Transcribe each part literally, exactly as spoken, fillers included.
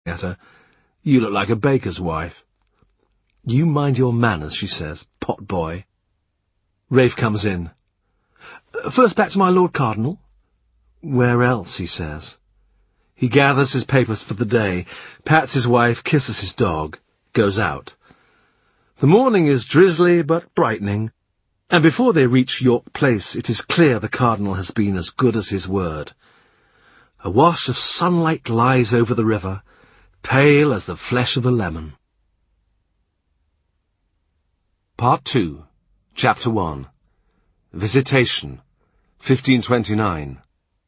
at her. "You look like a baker's wife." "You mind your manners," she says, "pot boy." Rafe comes in. "First back to my Lord Cardinal?" "Where else?" he says. He gathers his papers for the day, pats his wife, kisses his dog, goes out. The morning is drizzly but brightening, and before they reach York Place it is clear the Cardinal has been as good as his word. A wash of sunlight lies over the river, pale as the flesh of a lemon. Part two, Chapter one. Visitation, fifteen twenty-nine.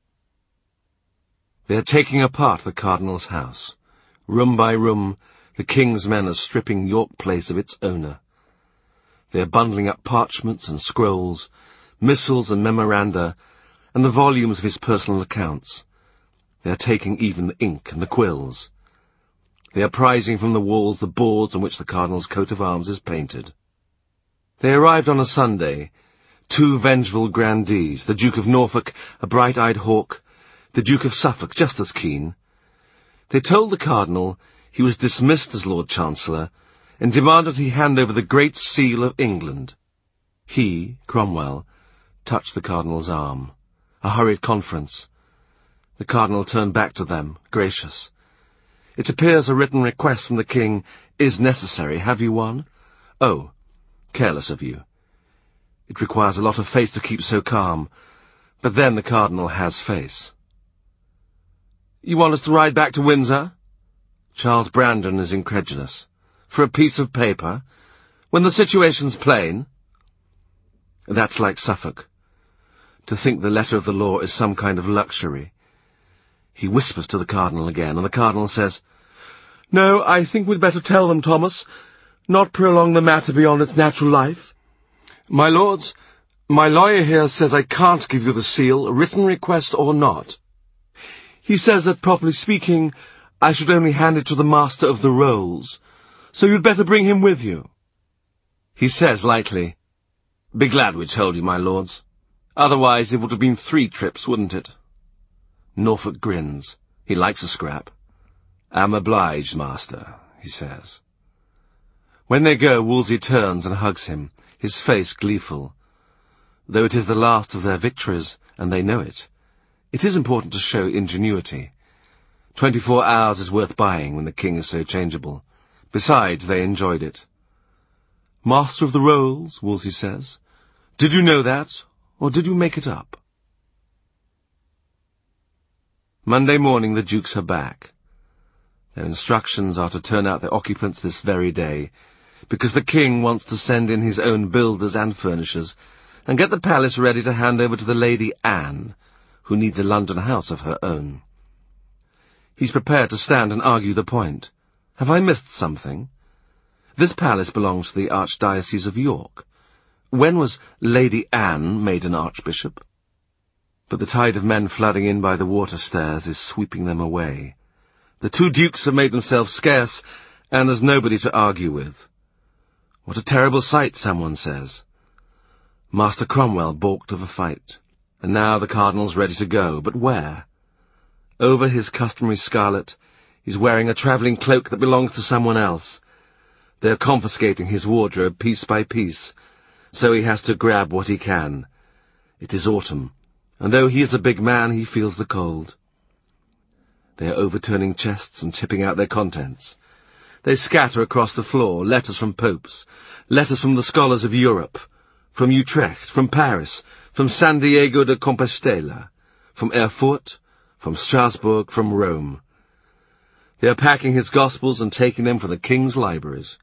They are taking apart the Cardinal's house. Room by room, the King's men are stripping York Place of its owner. They are bundling up parchments and scrolls, missiles and memoranda, and the volumes of his personal accounts. They are taking even the ink and the quills. They are prizing from the walls the boards on which the Cardinal's coat of arms is painted. They arrived on a Sunday, two vengeful grandees, the Duke of Norfolk, a bright-eyed hawk, the Duke of Suffolk, just as keen. They told the Cardinal he was dismissed as Lord Chancellor, and demanded he hand over the Great Seal of England. He, Cromwell, touched the Cardinal's arm. A hurried conference. The Cardinal turned back to them, gracious. "It appears a written request from the King is necessary. Have you one?" "Oh, careless of you. It requires a lot of face to keep so calm, but then the Cardinal has face." "You want us to ride back to Windsor?" Charles Brandon is incredulous. "For a piece of paper? When the situation's plain?" That's like Suffolk. To think the letter of the law is some kind of luxury. He whispers to the Cardinal again, and the Cardinal says, "No, I think we'd better tell them, Thomas. Not prolong the matter beyond its natural life. My lords, my lawyer here says I can't give you the seal, written request or not. He says that, properly speaking, I should only hand it to the Master of the Rolls, so you'd better bring him with you." He says lightly, "Be glad we told you, my lords. Otherwise it would have been three trips, wouldn't it?" Norfolk grins. He likes a scrap. "Am obliged, master," he says. When they go, Wolsey turns and hugs him, his face gleeful. Though it is the last of their victories, and they know it, it is important to show ingenuity. Twenty-four hours is worth buying when the King is so changeable. Besides, they enjoyed it. "Master of the Rolls," Wolsey says. "Did you know that, or did you make it up?" Monday morning the Dukes are back. Their instructions are to turn out their occupants this very day, because the King wants to send in his own builders and furnishers, and get the palace ready to hand over to the Lady Anne, who needs a London house of her own. He's prepared to stand and argue the point. Have I missed something? This palace belongs to the Archdiocese of York. When was Lady Anne made an archbishop? But the tide of men flooding in by the water stairs is sweeping them away. The two dukes have made themselves scarce, and there's nobody to argue with. What a terrible sight, someone says. Master Cromwell balked of a fight, and now the Cardinal's ready to go, but where? Over his customary scarlet, he's wearing a travelling cloak that belongs to someone else. They're confiscating his wardrobe piece by piece, so he has to grab what he can. It is autumn, and though he is a big man, he feels the cold. They are overturning chests and tipping out their contents. They scatter across the floor letters from popes, letters from the scholars of Europe, from Utrecht, from Paris, from San Diego de Compostela, from Erfurt, from Strasbourg, from Rome. They are packing his Gospels and taking them for the King's libraries.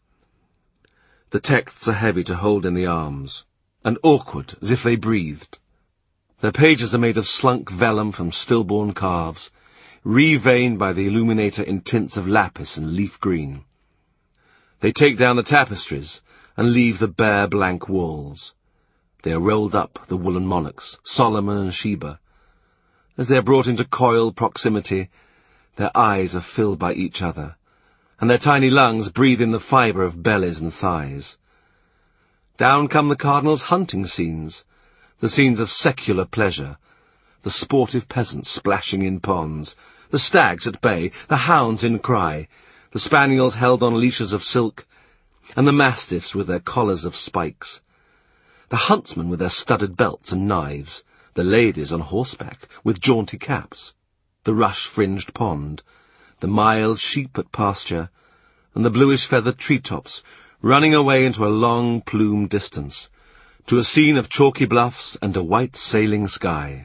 The texts are heavy to hold in the arms, and awkward, as if they breathed. Their pages are made of slunk vellum from stillborn calves, re-veined by the illuminator in tints of lapis and leaf green. They take down the tapestries and leave the bare blank walls. They are rolled up, the woolen monarchs, Solomon and Sheba. As they are brought into coil proximity, their eyes are filled by each other, and their tiny lungs breathe in the fibre of bellies and thighs. Down come the Cardinal's hunting scenes, the scenes of secular pleasure, the sportive peasants splashing in ponds, the stags at bay, the hounds in cry, the spaniels held on leashes of silk, and the mastiffs with their collars of spikes, the huntsmen with their studded belts and knives, the ladies on horseback with jaunty caps, the rush-fringed pond, the mild sheep at pasture, and the bluish-feathered tree-tops running away into a long plume distance, to a scene of chalky bluffs and a white sailing sky.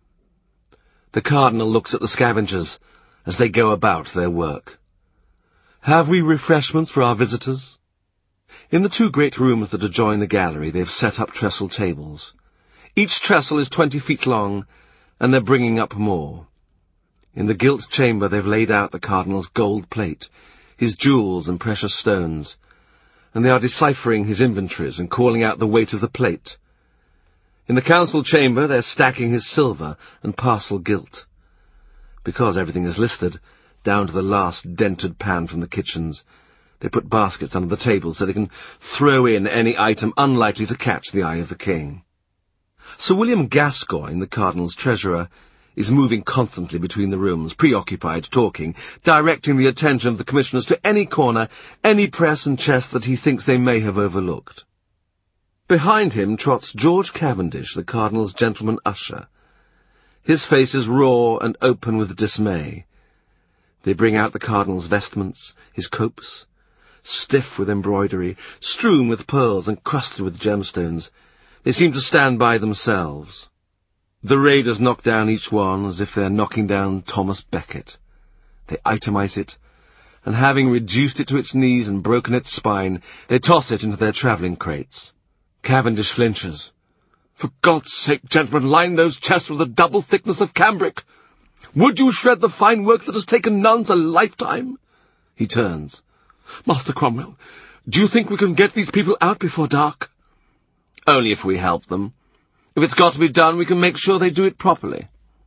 The cardinal looks at the scavengers as they go about their work. "Have we refreshments for our visitors?" In the two great rooms that adjoin the gallery they have set up trestle tables. Each trestle is twenty feet long, and they're bringing up more. In the gilt chamber they've laid out the cardinal's gold plate, his jewels and precious stones, and they are deciphering his inventories and calling out the weight of the plate. In the council chamber they're stacking his silver and parcel gilt. Because everything is listed, down to the last dented pan from the kitchens, they put baskets under the table so they can throw in any item unlikely to catch the eye of the king. Sir William Gascoigne, the cardinal's treasurer, is moving constantly between the rooms, preoccupied, talking, directing the attention of the commissioners to any corner, any press and chest that he thinks they may have overlooked. Behind him trots George Cavendish, the cardinal's gentleman usher. His face is raw and open with dismay. They bring out the cardinal's vestments, his copes, stiff with embroidery, strewn with pearls and crusted with gemstones. They seem to stand by themselves. The raiders knock down each one as if they're knocking down Thomas Becket. They itemize it, and having reduced it to its knees and broken its spine, they toss it into their travelling crates. Cavendish flinches. "For God's sake, gentlemen, line those chests with a double thickness of cambric. Would you shred the fine work that has taken nuns a lifetime?" He turns. "Master Cromwell, do you think we can get these people out before dark?" "Only if we help them. If it's got to be done, we can make sure they do it properly."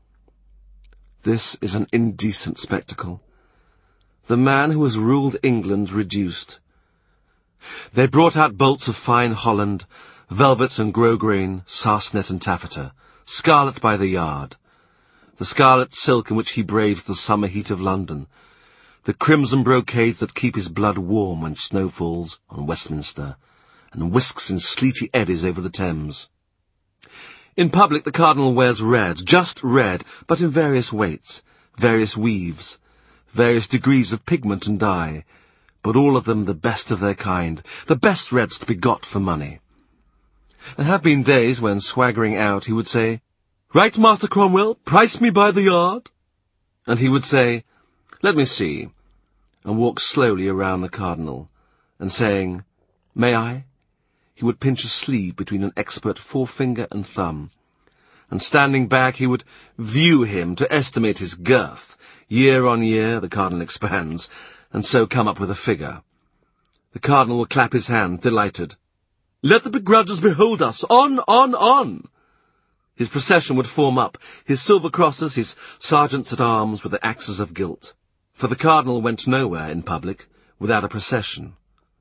This is an indecent spectacle. The man who has ruled England reduced. They brought out bolts of fine holland, velvets and grosgrain, sarcenet and taffeta, scarlet by the yard, the scarlet silk in which he braves the summer heat of London, the crimson brocades that keep his blood warm when snow falls on Westminster, and whisks in sleety eddies over the Thames. In public the cardinal wears red, just red, but in various weights, various weaves, various degrees of pigment and dye, but all of them the best of their kind, the best reds to be got for money. There have been days when, swaggering out, he would say, "Right, Master Cromwell, price me by the yard." And he would say, "Let me see," and walk slowly around the cardinal, and saying, "May I?" he would pinch a sleeve between an expert forefinger and thumb, and standing back he would view him to estimate his girth. Year on year the cardinal expands, and so come up with a figure. The cardinal will clap his hands, delighted. "Let the begrudgers behold us! On, on, on!" His procession would form up, his silver crosses, his sergeants-at-arms with their axes of gilt. For the cardinal went nowhere in public without a procession.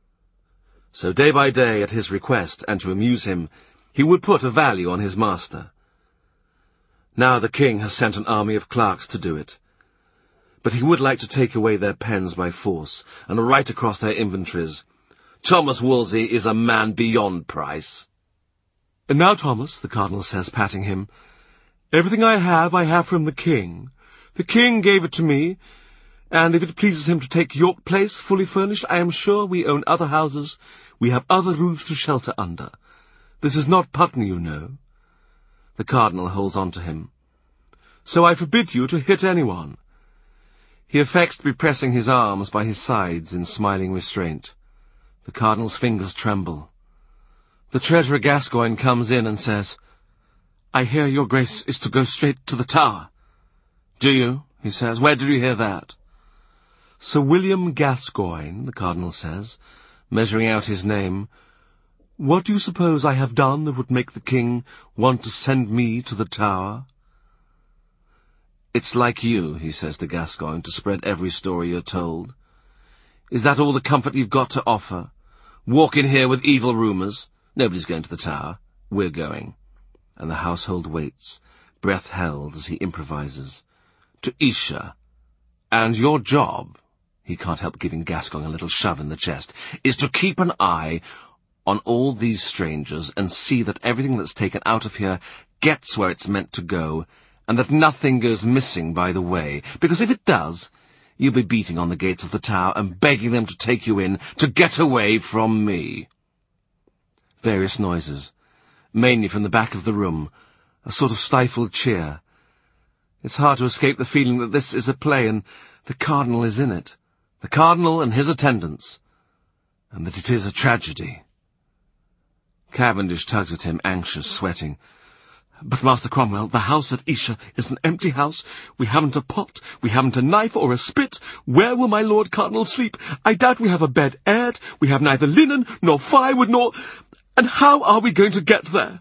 So day by day, at his request, and to amuse him, he would put a value on his master. Now the king has sent an army of clerks to do it. But he would like to take away their pens by force, and write across their inventories, "Thomas Wolsey is a man beyond price." "And now, Thomas," the cardinal says, patting him, "everything I have, I have from the king. The king gave it to me, and if it pleases him to take York Place fully furnished, I am sure we own other houses, we have other roofs to shelter under. This is not Putney, you know." The cardinal holds on to him. "So I forbid you to hit anyone." He affects to be pressing his arms by his sides in smiling restraint. The cardinal's fingers tremble. The treasurer Gascoigne comes in and says, "I hear your grace is to go straight to the Tower." "Do you?" he says. "Where did you hear that?" "Sir William Gascoigne," the cardinal says, measuring out his name, "what do you suppose I have done that would make the king want to send me to the Tower?" "It's like you," he says to Gascoigne, "to spread every story you're told. Is that all the comfort you've got to offer? Walk in here with evil rumours? Nobody's going to the Tower. We're going." And the household waits, breath held as he improvises. "To Esher, And your job, he can't help giving Gascoigne a little shove in the chest, is to keep an eye on all these strangers and see that everything that's taken out of here gets where it's meant to go, and that nothing goes missing by the way, because if it does, you'll be beating on the gates of the tower and begging them to take you in to get away from me. Various noises, mainly from the back of the room, a sort of stifled cheer. It's hard to escape the feeling that this is a play and the Cardinal is in it, the Cardinal and his attendants, and that it is a tragedy. Cavendish tugs at him, anxious, sweating. But, Master Cromwell, the house at Esher is an empty house. We haven't a pot, we haven't a knife or a spit. Where will my Lord Cardinal sleep? I doubt we have a bed aired. We have neither linen, nor firewood, nor... And how are we going to get there?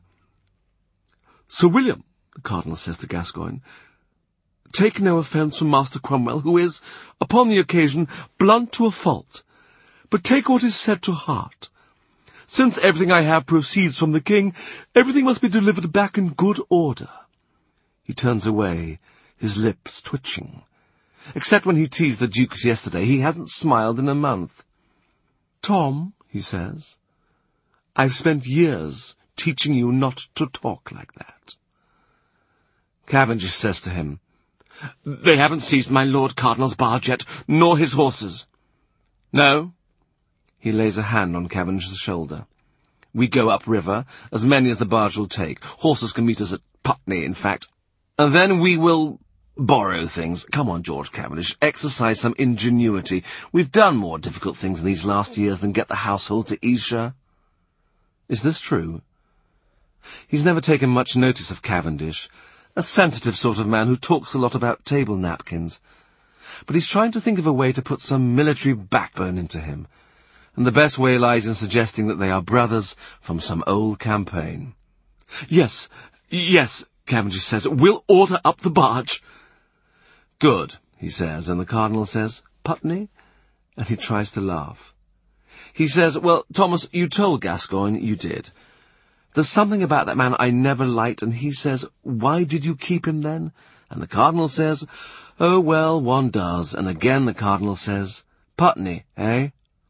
Sir William, the Cardinal says to Gascoigne, take no offence from Master Cromwell, who is, upon the occasion, blunt to a fault, but take what is said to heart. Since everything I have proceeds from the king, everything must be delivered back in good order. He turns away, his lips twitching. Except when he teased the dukes yesterday, he hasn't smiled in a month. Tom, he says, I've spent years teaching you not to talk like that. Cavendish says to him, they haven't seized my Lord Cardinal's barge yet, nor his horses. No? He lays a hand on Cavendish's shoulder. We go upriver, as many as the barge will take. Horses can meet us at Putney, in fact. And then we will borrow things. Come on, George Cavendish, exercise some ingenuity. We've done more difficult things in these last years than get the household to Esher. Is this true? He's never taken much notice of Cavendish, a sensitive sort of man who talks a lot about table napkins. But he's trying to think of a way to put some military backbone into him, and the best way lies in suggesting that they are brothers from some old campaign. Yes, yes, Cavendish says, we'll order up the barge. Good, he says, and the Cardinal says, Putney? And he tries to laugh. He says, well, Thomas, you told Gascoigne you did. There's something about that man I never liked, and he says, why did you keep him then? And the Cardinal says, oh, well, one does. And again the Cardinal says, Putney, eh?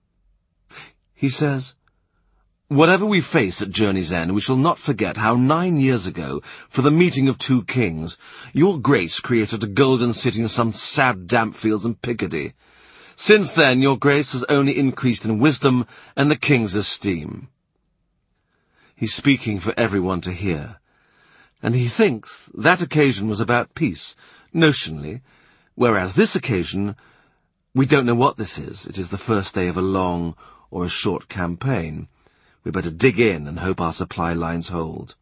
He says, whatever we face at journey's end, we shall not forget how nine years ago, for the meeting of two kings, your Grace created a golden city in some sad damp fields in Picardy. Since then, your Grace has only increased in wisdom and the king's esteem. He's speaking for everyone to hear, and he thinks that occasion was about peace, notionally, whereas this occasion, we don't know what this is. It is the first day of a long or a short campaign. We better dig in and hope our supply lines hold.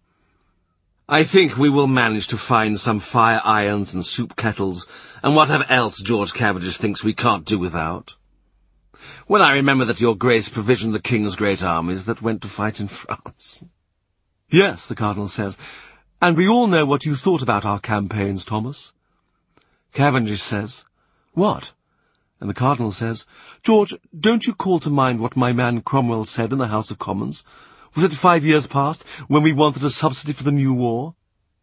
I think we will manage to find some fire irons and soup kettles, and whatever else George Cavendish thinks we can't do without. When I remember that your Grace provisioned the king's great armies that went to fight in France. Yes, the Cardinal says, and we all know what you thought about our campaigns, Thomas. Cavendish says, what? And the Cardinal says, George, don't you call to mind what my man Cromwell said in the House of Commons? Was it five years past, when we wanted a subsidy for the new war?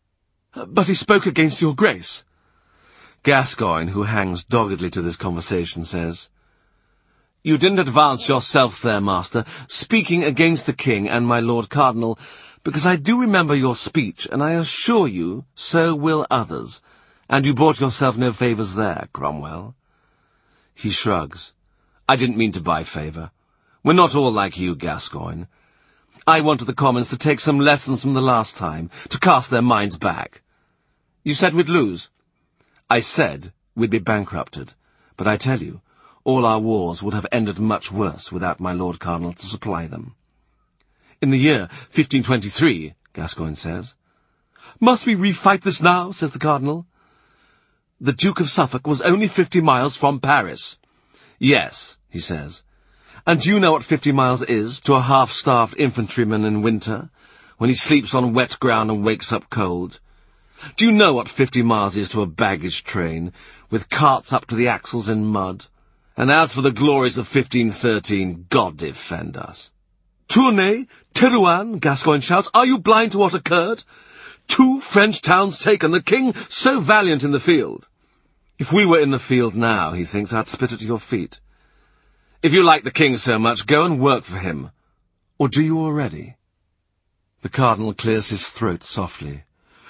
But he spoke against your Grace. Gascoigne, who hangs doggedly to this conversation, says, you didn't advance yourself there, master, speaking against the king and my Lord Cardinal, because I do remember your speech, and I assure you, so will others, and you bought yourself no favours there, Cromwell. He shrugs. I didn't mean to buy favour. We're not all like you, Gascoigne. I wanted the Commons to take some lessons from the last time, to cast their minds back. You said we'd lose. I said we'd be bankrupted, but I tell you, all our wars would have ended much worse without my Lord Cardinal to supply them. In the year fifteen twenty-three, Gascoigne says. Must we refight this now, says the Cardinal. The Duke of Suffolk was only fifty miles from Paris. Yes, he says. And do you know what fifty miles is to a half-starved infantryman in winter, when he sleeps on wet ground and wakes up cold? Do you know what fifty miles is to a baggage train, with carts up to the axles in mud? And as for the glories of fifteen thirteen, God defend us. Tournay, Terouanne, Gascoigne shouts, are you blind to what occurred? Two French towns taken, the king so valiant in the field. If we were in the field now, he thinks, I'd spit at your feet. If you like the king so much, go and work for him. Or do you already? The cardinal clears his throat softly.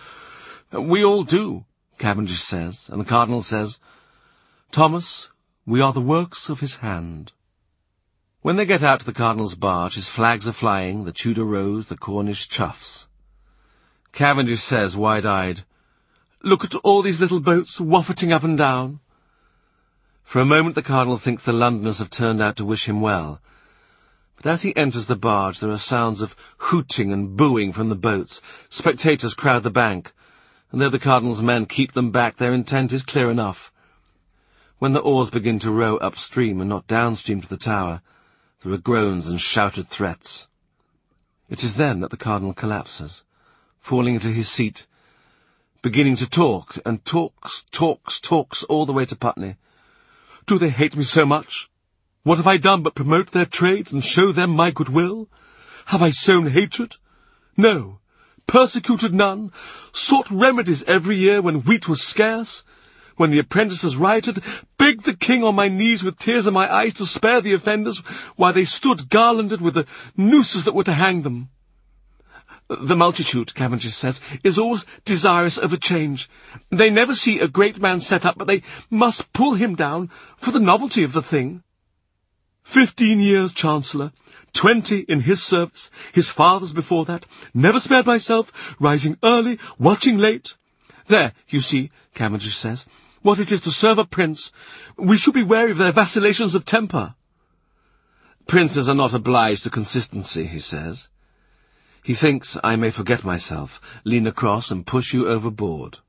We all do, Cavendish says, and the cardinal says, Thomas, we are the works of his hand. When they get out to the cardinal's barge, his flags are flying, the Tudor rose, the Cornish choughs. Cavendish says, wide-eyed, Look at all these little boats wafting up and down. For a moment the cardinal thinks the Londoners have turned out to wish him well. But as he enters the barge, there are sounds of hooting and booing from the boats. Spectators crowd the bank, and though the cardinal's men keep them back, their intent is clear enough. When the oars begin to row upstream and not downstream to the tower, there are groans and shouted threats. It is then that the cardinal collapses, falling into his seat, beginning to talk, and talks, talks, talks all the way to Putney. Do they hate me so much? What have I done but promote their trades and show them my goodwill? Have I sown hatred? No. Persecuted none. Sought remedies every year when wheat was scarce. When the apprentices rioted, begged the king on my knees with tears in my eyes to spare the offenders, while they stood garlanded with the nooses that were to hang them. The multitude, Cavendish says, is always desirous of a change. They never see a great man set up, but they must pull him down for the novelty of the thing. Fifteen years Chancellor, twenty in his service, his father's before that, never spared myself, rising early, watching late. There, you see, Cavendish says, what it is to serve a prince. We should be wary of their vacillations of temper. Princes are not obliged to consistency, he says. He thinks I may forget myself, lean across and push you overboard.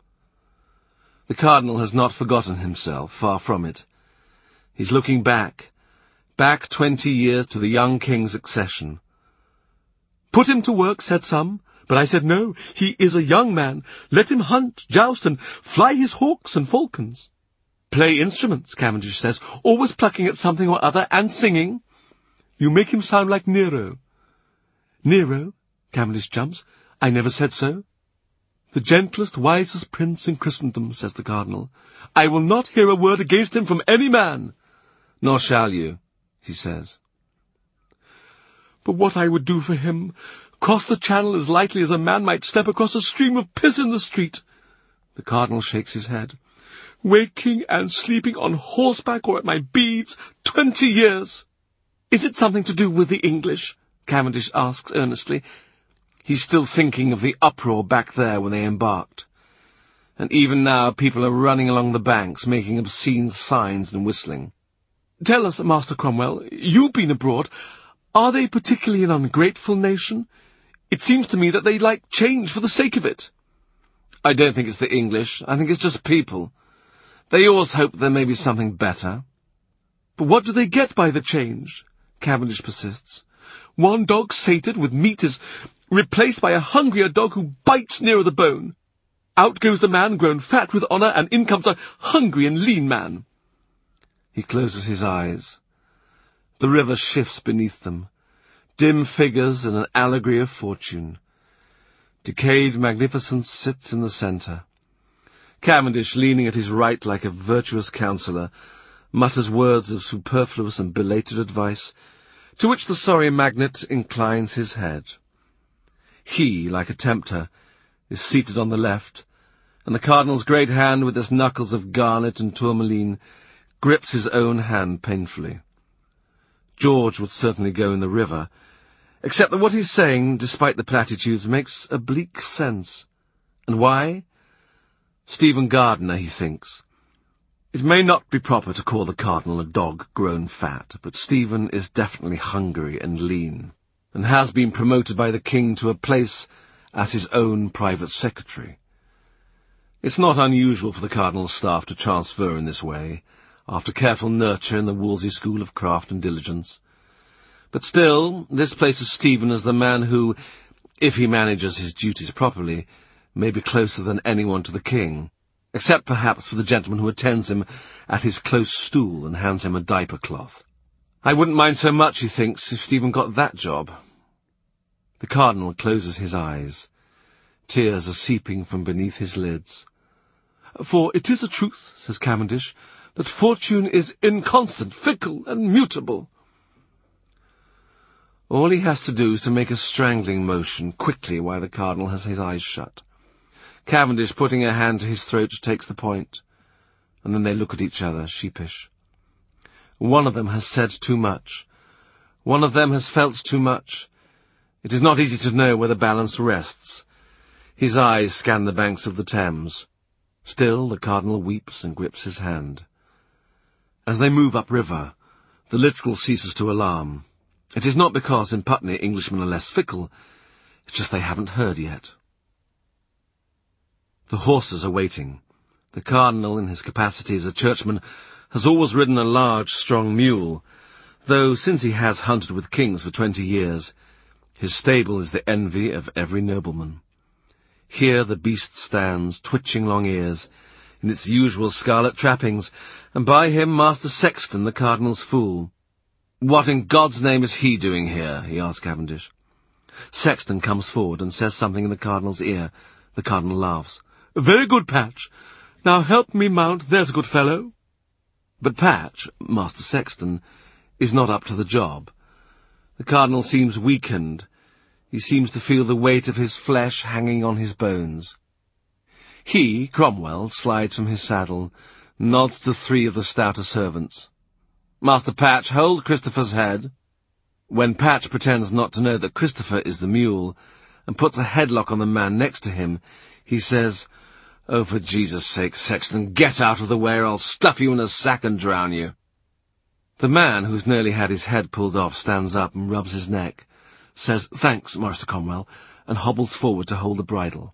The cardinal has not forgotten himself, far from it. He's looking back, back twenty years to the young king's accession. Put him to work, said some, but I said no, he is a young man. Let him hunt, joust, and fly his hawks and falcons. Play instruments, Cavendish says, always plucking at something or other, and singing. You make him sound like Nero. Nero, Cavendish jumps, I never said so. The gentlest, wisest prince in Christendom, says the cardinal. I will not hear a word against him from any man. Nor shall you, he says. But what I would do for him, cross the channel as lightly as a man might step across a stream of piss in the street. The cardinal shakes his head. Waking and sleeping on horseback or at my beads, twenty years. Is it something to do with the English? Cavendish asks earnestly. He's still thinking of the uproar back there when they embarked. And even now people are running along the banks, making obscene signs and whistling. Tell us, Master Cromwell, you've been abroad. Are they particularly an ungrateful nation? It seems to me that they like change for the sake of it. I don't think it's the English. I think it's just people. They always hope there may be something better. But what do they get by the change? Cavendish persists. One dog sated with meat is replaced by a hungrier dog who bites nearer the bone. Out goes the man grown fat with honour, and in comes a hungry and lean man. He closes his eyes. The river shifts beneath them, dim figures in an allegory of fortune. Decayed magnificence sits in the centre. Cavendish, leaning at his right like a virtuous counsellor, mutters words of superfluous and belated advice, to which the sorry magnate inclines his head. He, like a tempter, is seated on the left, and the cardinal's great hand, with its knuckles of garnet and tourmaline, grips his own hand painfully. George would certainly go in the river, except that what he's saying, despite the platitudes, makes oblique sense. And why? Stephen Gardiner, he thinks. It may not be proper to call the cardinal a dog grown fat, but Stephen is definitely hungry and lean, and has been promoted by the king to a place as his own private secretary. It's not unusual for the cardinal's staff to transfer in this way, after careful nurture in the Wolsey school of craft and diligence. But still, this places Stephen as the man who, if he manages his duties properly, may be closer than anyone to the king, except perhaps for the gentleman who attends him at his close stool and hands him a diaper cloth. I wouldn't mind so much, he thinks, if Stephen got that job. The cardinal closes his eyes. Tears are seeping from beneath his lids. For it is a truth, says Cavendish, that fortune is inconstant, fickle, and mutable. All he has to do is to make a strangling motion quickly while the cardinal has his eyes shut. Cavendish, putting a hand to his throat, takes the point, and then they look at each other, sheepish. One of them has said too much. One of them has felt too much. It is not easy to know where the balance rests. His eyes scan the banks of the Thames. Still, the cardinal weeps and grips his hand. As they move upriver, the literal ceases to alarm. It is not because in Putney Englishmen are less fickle, it's just they haven't heard yet. The horses are waiting. The cardinal, in his capacity as a churchman, has always ridden a large, strong mule, though since he has hunted with kings for twenty years, his stable is the envy of every nobleman. Here the beast stands, twitching long ears, in its usual scarlet trappings, and by him Master Sexton, the cardinal's fool. "What in God's name is he doing here?" he asks Cavendish. Sexton comes forward and says something in the cardinal's ear. The cardinal laughs. "Very good, Patch. Now help me mount, there's a good fellow." But Patch, Master Sexton, is not up to the job. The cardinal seems weakened. He seems to feel the weight of his flesh hanging on his bones. He, Cromwell, slides from his saddle, nods to three of the stouter servants. "Master Patch, hold Christopher's head." When Patch pretends not to know that Christopher is the mule, and puts a headlock on the man next to him, he says, "Oh, for Jesus' sake, Sexton, get out of the way, or I'll stuff you in a sack and drown you." The man, who's nearly had his head pulled off, stands up and rubs his neck, says, "Thanks, Master Cromwell," and hobbles forward to hold the bridle.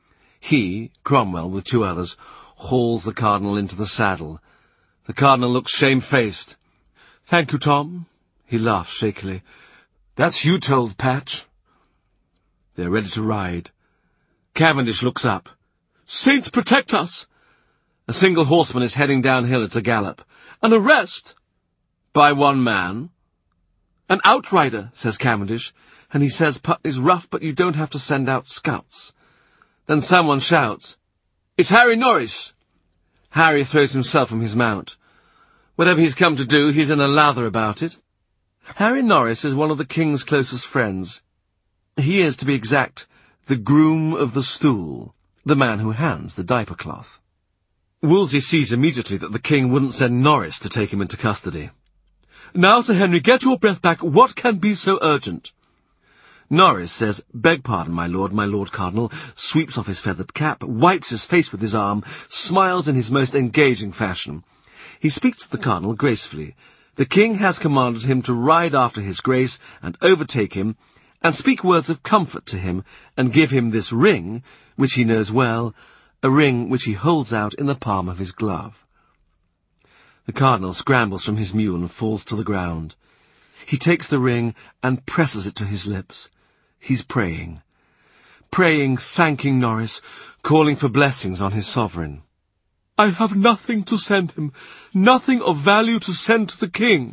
He, Cromwell, with two others, hauls the cardinal into the saddle. The cardinal looks shamefaced. "Thank you, Tom." He laughs shakily. "That's you told, Patch." They're ready to ride. Cavendish looks up. "Saints protect us!" A single horseman is heading downhill at a gallop. "An arrest!" "By one man?" "An outrider," says Cavendish, and he says Putney's rough, but you don't have to send out scouts. Then someone shouts, "It's Harry Norris!" Harry throws himself from his mount. Whatever he's come to do, he's in a lather about it. Harry Norris is one of the king's closest friends. He is, to be exact, the groom of the stool, the man who hands the diaper cloth. Wolsey sees immediately that the king wouldn't send Norris to take him into custody. "Now, Sir Henry, get your breath back. What can be so urgent?" Norris says, "Beg pardon, my lord, my lord cardinal," sweeps off his feathered cap, wipes his face with his arm, smiles in his most engaging fashion. He speaks to the cardinal gracefully. The king has commanded him to ride after his grace and overtake him, and speak words of comfort to him, and give him this ring, which he knows well, a ring which he holds out in the palm of his glove. The cardinal scrambles from his mule and falls to the ground. He takes the ring and presses it to his lips. He's praying. Praying, thanking Norris, calling for blessings on his sovereign. "I have nothing to send him, nothing of value to send to the king."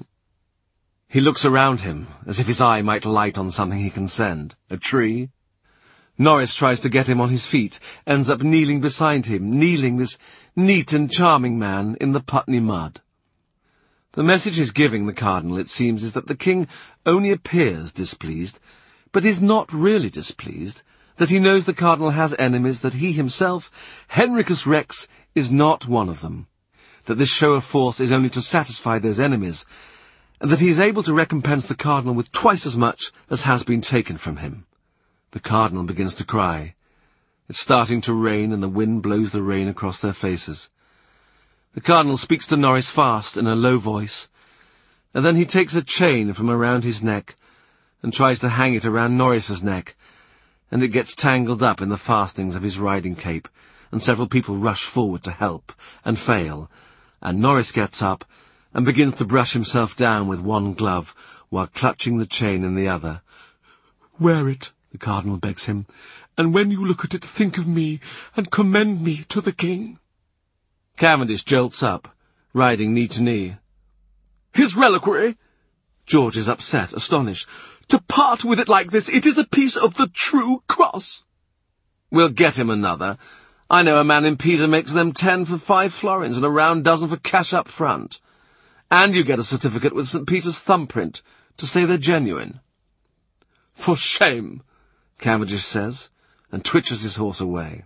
He looks around him, as if his eye might light on something he can send. A tree? Norris tries to get him on his feet, ends up kneeling beside him, kneeling, this neat and charming man, in the Putney mud. The message he's giving the cardinal, it seems, is that the king only appears displeased, but is not really displeased, that he knows the cardinal has enemies, that he himself, Henricus Rex, is not one of them, that this show of force is only to satisfy those enemies, and that he is able to recompense the cardinal with twice as much as has been taken from him. The cardinal begins to cry. It's starting to rain, and the wind blows the rain across their faces. The cardinal speaks to Norris fast in a low voice, and then he takes a chain from around his neck and tries to hang it around Norris's neck, and it gets tangled up in the fastenings of his riding cape, and several people rush forward to help, and fail, and Norris gets up and begins to brush himself down with one glove, while clutching the chain in the other. "Wear it," the cardinal begs him, "and when you look at it, think of me, and commend me to the king." Cavendish jolts up, riding knee to knee. "His reliquary?" George is upset, astonished. "To part with it like this, it is a piece of the true cross." "We'll get him another. I know a man in Pisa makes them ten for five florins and a round dozen for cash up front. And you get a certificate with Saint Peter's thumbprint to say they're genuine. For shame, Cavendish says, and twitches his horse away.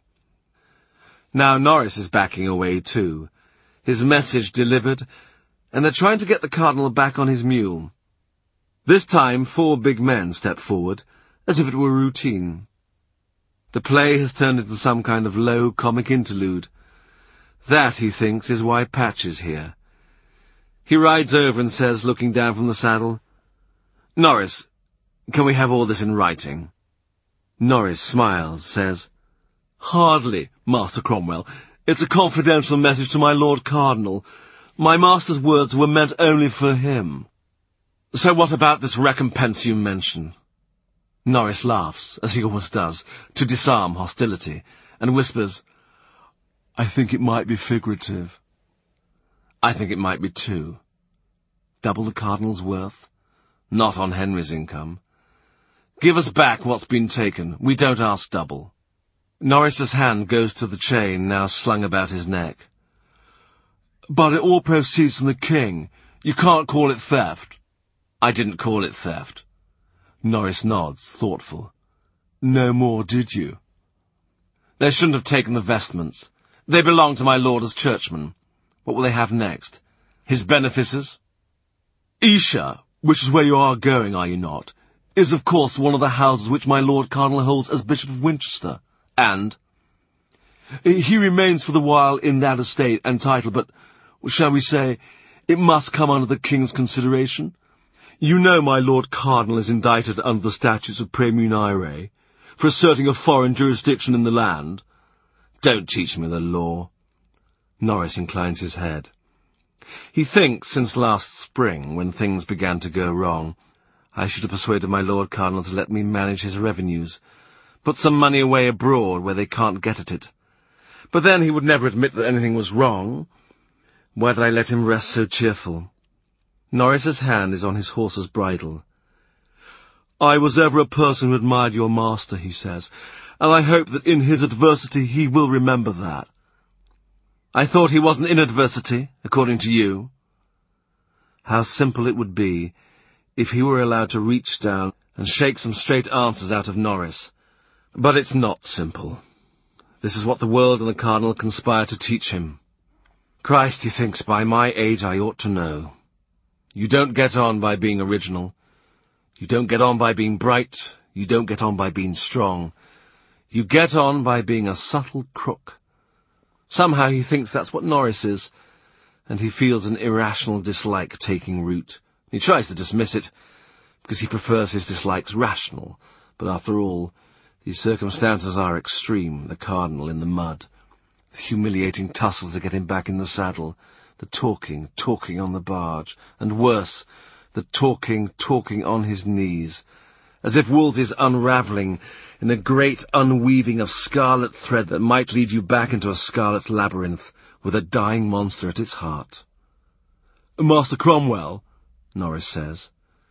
Now Norris is backing away too, his message delivered, and they're trying to get the Cardinal back on his mule. This time four big men step forward, as if it were routine. The play has turned into some kind of low comic interlude. That, he thinks, is why Patch is here. He rides over and says, looking down from the saddle, "Norris, can we have all this in writing?" Norris smiles, says, "Hardly, Master Cromwell. It's a confidential message to my Lord Cardinal. My master's words were meant only for him." "So what about this recompense you mention?" Norris laughs, as he always does, to disarm hostility, and whispers, "I think it might be figurative." "I think it might be too. Double the Cardinal's worth? Not on Henry's income. Give us back what's been taken. We don't ask double." Norris's hand goes to the chain now slung about his neck. "But it all proceeds from the king. You can't call it theft." "I didn't call it theft." Norris nods, thoughtful. "No more, did you?" "They shouldn't have taken the vestments. They belong to my lord as churchman. What will they have next? His benefices?" "Esher, which is where you are going, are you not, is of course one of the houses which my Lord Cardinal holds as Bishop of Winchester, and he remains for the while in that estate and title, but, shall we say, it must come under the king's consideration. You know my Lord Cardinal is indicted under the statutes of Praemunire for asserting a foreign jurisdiction in the land." "Don't teach me the law." Norris inclines his head. He thinks, since last spring, when things began to go wrong, I should have persuaded my Lord Cardinal to let me manage his revenues, put some money away abroad where they can't get at it. But then he would never admit that anything was wrong. Why did I let him rest so cheerful? Norris's hand is on his horse's bridle. "I was ever a person who admired your master," he says, "and I hope that in his adversity he will remember that." "I thought he wasn't in adversity, according to you." How simple it would be if he were allowed to reach down and shake some straight answers out of Norris. But it's not simple. This is what the world and the Cardinal conspire to teach him. Christ, he thinks, by my age I ought to know. You don't get on by being original. You don't get on by being bright. You don't get on by being strong. You get on by being a subtle crook. Somehow he thinks that's what Norris is, and he feels an irrational dislike taking root. He tries to dismiss it, because he prefers his dislikes rational, but after all, these circumstances are extreme, the Cardinal in the mud, the humiliating tussle to get him back in the saddle, the talking, talking on the barge, and worse, the talking, talking on his knees, as if Wolsey's unravelling in a great unweaving of scarlet thread that might lead you back into a scarlet labyrinth with a dying monster at its heart. "Master Cromwell," Norris says.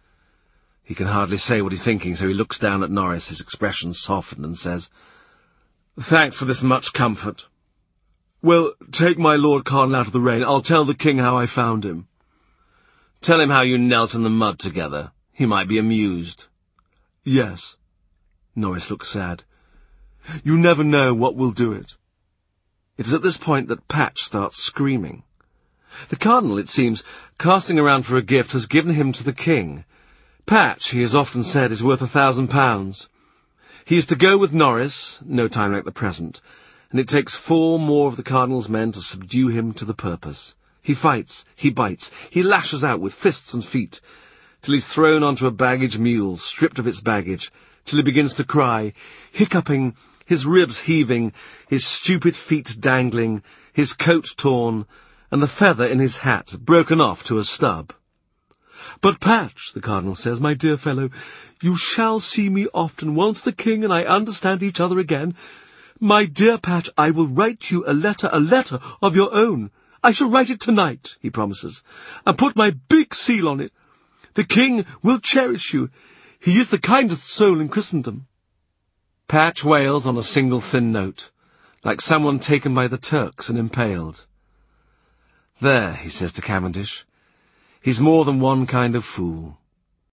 He can hardly say what he's thinking, so he looks down at Norris, his expression softened, and says, "Thanks for this much comfort." "Well, take my Lord Cardinal out of the rain. I'll tell the king how I found him." "Tell him how you knelt in the mud together. He might be amused." "Yes." Norris looks sad. "You never know what will do it." It is at this point that Patch starts screaming. The Cardinal, it seems, casting around for a gift, has given him to the king. Patch, he has often said, is worth a thousand pounds. He is to go with Norris, no time like the present, and it takes four more of the Cardinal's men to subdue him to the purpose. He fights, he bites, he lashes out with fists and feet, till he's thrown onto a baggage mule, stripped of its baggage, till he begins to cry, hiccuping, his ribs heaving, his stupid feet dangling, his coat torn, and the feather in his hat broken off to a stub. "But, Patch," the Cardinal says, "my dear fellow, you shall see me often, once the king and I understand each other again. My dear Patch, I will write you a letter, a letter of your own. I shall write it tonight," he promises, "and put my big seal on it. The king will cherish you. He is the kindest soul in Christendom." Patch wails on a single thin note, like someone taken by the Turks and impaled. There, he says to Cavendish, he's more than one kind of fool.